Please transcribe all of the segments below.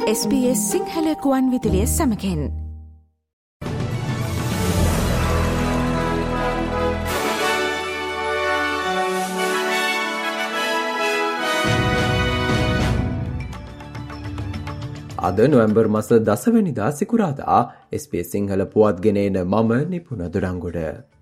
SBS Sinhala කුවන් විදුලිය සමගින් අද නොවැම්බර් මාස 10 වෙනිදා සිකුරාදා SBS සිංහල පුවත් ගෙනෙන මම නිපුණ දොඩංගොඩ.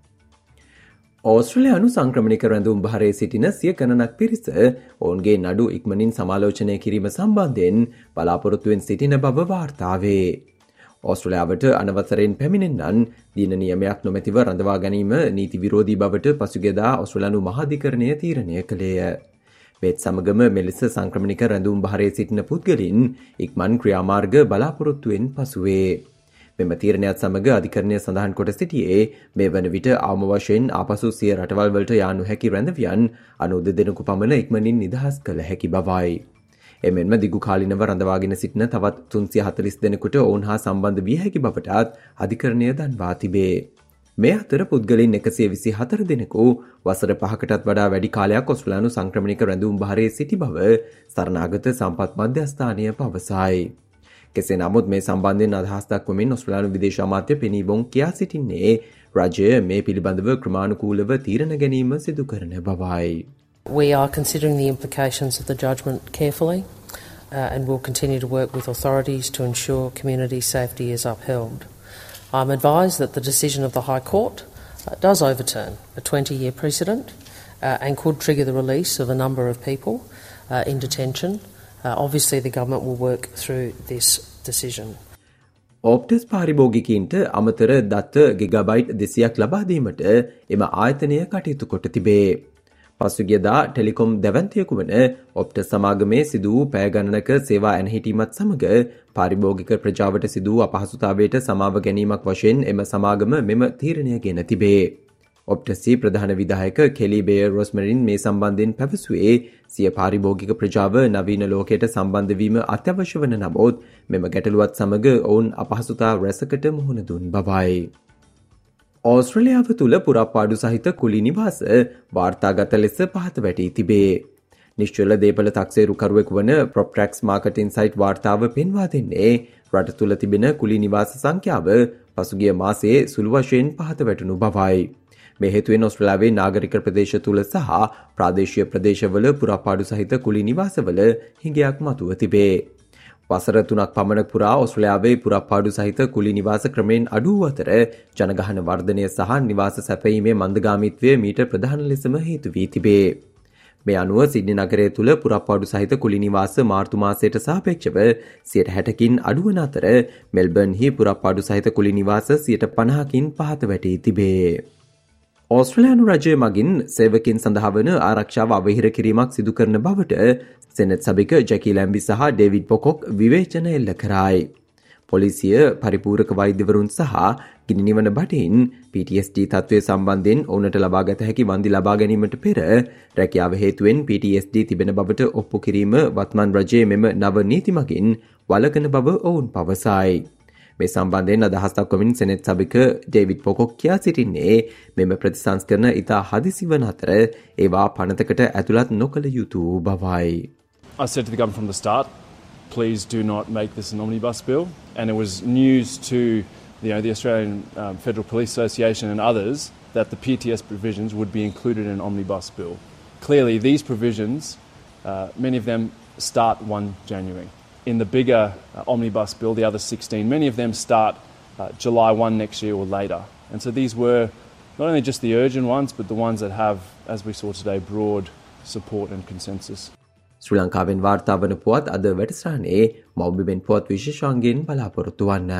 ඕස්ට්‍රේලියානු සංක්‍රමණික රැඳුම් බහරේ සිටින සිය ගණනක් පිරිස ඔවුන්ගේ නඩු ඉක්මනින් සමාලෝචනය කිරීම සම්බන්ධයෙන් බලාපොරොත්තුවෙන් සිටින බව වාර්තා වේ. ඕස්ට්‍රේලියාවට අනවසරයෙන් පැමිණෙන්නන් දින නියමයක් නොමැතිව රඳවා ගැනීම නීති විරෝධී බවට පසුගියදා ඕස්ට්‍රේලියානු මහාධිකරණය තීරණය කළේය. මේත් සමගම මෙලෙස සංක්‍රමණික රැඳුම් බහරේ සිටින පුද්ගලින් ඉක්මන් ක්‍රියාමාර්ග බලාපොරොත්තුවෙන් පසුවේ. මෙම තීරණයත් සමග අධිකරණය සඳහන් කොට සිටියේ මේ වන විට අවම වශයෙන් ආපසු සිය රටවල් වලට යා නොහැකි රැඳවියන් 92 දෙනෙකු පමණ ඉක්මනින් නිදහස් කළ හැකි බවයි. එමෙන්ම දිගු කාලිනව රඳවාගෙන සිටින තවත් 340 දෙනෙකුට ඔවුන් හා සම්බන්ධ විය හැකි බවටත් අධිකරණය දන්වා තිබේ. මේ අතර පුද්ගලින් 124 දෙනෙකු වසර 5කටත් වඩා වැඩි කාලයක් ඔස්ට්‍රේලියානු සංක්‍රමණික රැඳුම් බහරේ සිටි බව සරණාගත සම්පත් මධ්‍යස්ථානය පවසයි. කෙසේ නමුත් මේ සම්බන්ධයෙන් අදහස් දක්වමින් ඔස්ට්‍රේලියානු විදේශ අමාත්‍ය පෙනී බොන් කියා සිටින්නේ රජය මේ පිළිබඳව ක්‍රමානුකූලව තීරණ ගැනීම සිදු කරන බවයි. We are considering the implications of the judgment carefully and will continue to work with authorities to ensure community safety is upheld. I'm advised that the decision of the High Court does overturn a 20-year precedent and could trigger the release of a number of people in detention. Obviously, the government will work through this decision. ඔප්ටස් පාරිභෝගිකයින්ට අමතර දත්ත gigabyte 200ක් ලබා දීමට එම ආයතනය කටයුතු කොට තිබේ. පසුගියදා Telecom දැවැන්තියෙකු වන ඔප්ටස් සමාගමේ සිදු වූ පැය ගණනක සේවා ඇනහිටීමත් සමග පාරිභෝගික ප්‍රජාවට සිදු වූ අපහසුතාවයට සමාව ගැනීමක් වශයෙන් එම සමාගම මෙම තීරණය ගෙන තිබේ. ඔප්ටසී ප්‍රධාන විධායක කෙලි බේර් රොස්මරින් මේ සම්බන්ධයෙන් පැවසුවේ සිය පාරිභෝගික ප්‍රජාව නවීන ලෝකයට සම්බන්ධ වීම අත්‍යවශ්‍ය වන නමුත් මෙම ගැටලුවත් සමග ඔවුන් අපහසුතා රැසකට මුහුණ දුන් බවයි. ඕස්ට්‍රේලියාව තුළ පුරාපාඩු සහිත කුලි නිවාස වාර්තාගත ලෙස පහත වැටී තිබේ. නිශ්චල දේපල තක්සේරුකරුවෙකු වන ප්‍රොප්ට්‍රැක්ස් මාකටින් සයිට් වාර්තාව පෙන්වා දෙන්නේ රට තුළ තිබෙන කුලි නිවාස සංඛ්‍යාව පසුගිය මාසයේ සුළු වශයෙන් පහත වැටුණු බවයි. මේ හේතුවෙන් ඔස්ට්‍රේලියාවේ නාගරික ප්‍රදේශ තුළ සහ ප්‍රාදේශීය ප්‍රදේශවල පුරාපාඩු සහිත කුලි නිවාසවල හිඟයක් මතුව තිබේ. වසර 3ක් පමණ පුරා ඔස්ට්‍රේලියාවේ පුරාපාඩු සහිත කුලි නිවාස ක්‍රමයෙන් අඩු වූ අතර ජනගහන වර්ධනය සහ නිවාස සැපයීමේ මන්දගාමීත්වය මීට ප්‍රධාන ලෙසම හේතු වී තිබේ. මේ අනුව සිඩ්නි නගරය තුළ පුරාපාඩු සහිත කුලි නිවාස මාර්තු මාසයට සාපේක්ෂව 60%කින් අඩු වන අතර මෙල්බර්න්හි පුරාපාඩු සහිත කුලි නිවාස 50%කින් පහත වැටී තිබේ. ඕස්ට්‍රේලියානු රජය මගින් සේවකින් සඳහා වන ආරක්ෂාව අවහිර කිරීමක් සිදු කරන බවට සෙනෙට් සභික ජැකි ලැම්බි සහ ඩේවිඩ් පොකොක් විවේචන එල්ල කරයි. පොලිසිය පරිපූරක වෛද්‍යවරුන් සහ ගිනි නිවන බටින් PTSD තත්ත්වය සම්බන්ධයෙන් ඔවුන්ට ලබාගත හැකි වන්දි ලබා ගැනීමට පෙර රැකියාව හේතුවෙන් PTSD තිබෙන බවට ඔප්පු කිරීම වත්මන් රජයේ මෙම නව නීති මගින් වළකන බව ඔවුන් පවසයි. මේ සම්බන්ධයෙන් අදහස් දක්වමින් සෙනෙට් සභික ඩේවිඩ් පොකොක් කියා සිටින්නේ මෙම ප්‍රතිසංස්කරණ ඉතා හදිසි වන අතර ඒවා පනතකට ඇතුළත් නොකළ යුතු බවයි. I said to the government from the start, please do not make this an omnibus bill, and it was news to the Australian Federal Police Association and others that the PTS provisions would be included in an omnibus bill. Clearly, these provisions, many of them start 1 January. In the bigger omnibus bill, the other 16, many of them start July 1 next year or later. And so these were not only just the urgent ones, but the ones that have, as we saw today, broad support and consensus. ශ්‍රී ලංකාවෙන් වාර්තා වන පුවත් අද වැඩසටහනේ මෞබිමෙන් පුවත් විශේෂාංගයෙන් බලාපොරොත්තු වන්න.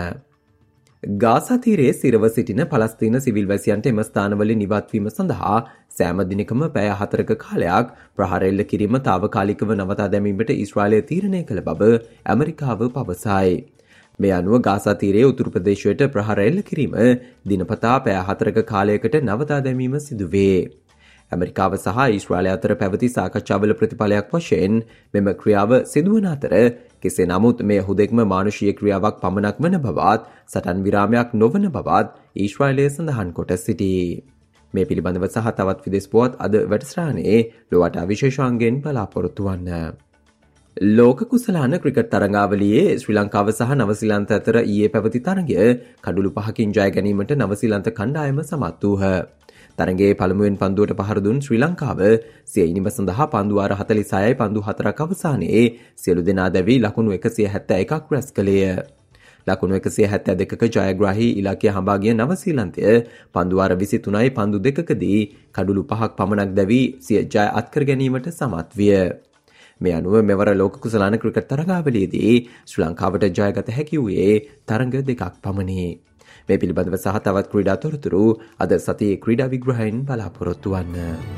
Gaza තීරයේ සිරව සිටින පලස්තීන සිවිල් වැසියන්ට එම ස්ථානවලින් නිවත්වීම සඳහා සෑම දිනකම පැය 4ක කාලයක් ප්‍රහාර එල්ල කිරීම තාවකාලිකව නවතා දැමීමට ඊශ්‍රායලය තීරණය කළ බව ඇමරිකාව පවසයි. මේ අනුව ගාසා තීරයේ උතුරු ප්‍රදේශයට ප්‍රහාර එල්ල කිරීම දිනපතා පැය 4ක කාලයකට නවතා දැමීම සිදුවේ. ඇමරිකාව සහ ඊශ්‍රායලය අතර පැවති සාකච්ඡාවල ප්‍රතිඵලයක් වශයෙන් මෙම ක්‍රියාව සිදුවන අතර කෙසේ නමුත් මේ හුදෙක්ම මානුෂීය ක්‍රියාවක් පමණක් වන බවත් සටන් විරාමයක් නොවන බවත් ඊශ්‍රායලය සඳහන් කොට සිටී. මේ පිළිබඳව සහ තවත් විදේශ පුවත් අද වැඩසටහනේ ලොවට විශේෂාංගයෙන් බලාපොරොත්තු වන්න. ලෝක කුසලාන ක්‍රිකට් තරඟාවලියේ ශ්‍රී ලංකාව සහ නවසීලන්ත අතර ඊයේ පැවති තරඟය කඩුළු 5කින් ජය ගැනීමට නවසීලන්ත කණ්ඩායම සමත් වූහ. තරඟයේ පළමුවෙන් පන්දුවට පහර දුන් ශ්‍රී ලංකාව සිය ඉනිම සඳහා පන්දු වාර 46යි පන්දු 4ක් අවසානයේ සියලු දෙනා දැවී ලකුණු 171ක් රැස් කළේය. ලකුණු 172ක ජයග්‍රාහී ඉලක්කය හඹා ගිය නවසීලන්තය පන්දු වාර 23යි පන්දු 2කදී කඩුළු 5ක් පමණක් දැවී සිය ජය අත්කර ගැනීමට සමත් විය. මේ අනුව මෙවර ලෝක කුසලාන ක්‍රිකට් තරඟාවලියේදී ශ්‍රී ලංකාවට ජයගත හැකි වූයේ තරඟ 2ක් පමණි. මේ පිළිබඳව සහ තවත් ක්‍රීඩා තොරතුරු අද සතියේ ක්‍රීඩා විග්‍රහයෙන් බලාපොරොත්තු වන්න.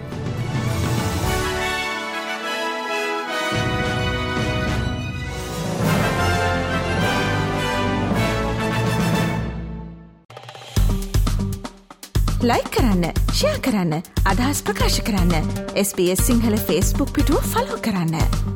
ලයික් කරන්න, ෂෙයා කරන්න, අදහස් ප්‍රකාශ කරන්න. SBS සිංහල Facebook පිටුව ෆලෝ කරන්න.